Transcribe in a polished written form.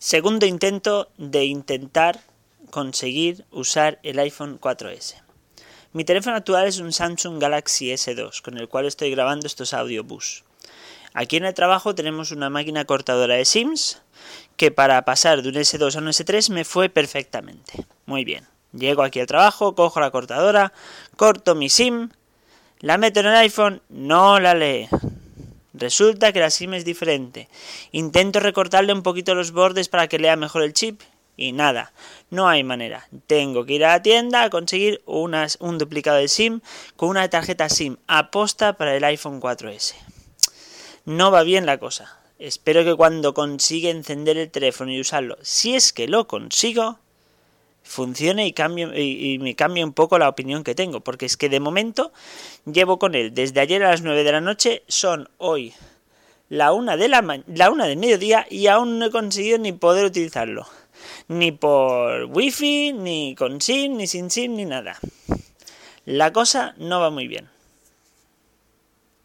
Segundo intento de intentar conseguir usar el iPhone 4S. Mi teléfono actual es un Samsung Galaxy S2, con el cual estoy grabando estos audiobooks. Aquí en el trabajo tenemos una máquina cortadora de SIMs que para pasar de un S2 a un S3 me fue perfectamente. Muy bien. Llego aquí al trabajo, cojo la cortadora, corto mi SIM, la meto en el iPhone, no la lee. Resulta que la SIM es diferente. Intento recortarle un poquito los bordes para que lea mejor el chip y nada, no hay manera. Tengo que ir a la tienda a conseguir un duplicado de SIM con una tarjeta SIM aposta para el iPhone 4S. No va bien la cosa. Espero que cuando consiga encender el teléfono y usarlo, si es que lo consigo, funcione y me cambie un poco la opinión que tengo, porque es que de momento llevo con él desde ayer a las 9 de la noche, son hoy la 1 del mediodía y aún no he conseguido ni poder utilizarlo, ni por wifi, ni con SIM, ni sin SIM, ni nada. La cosa no va muy bien.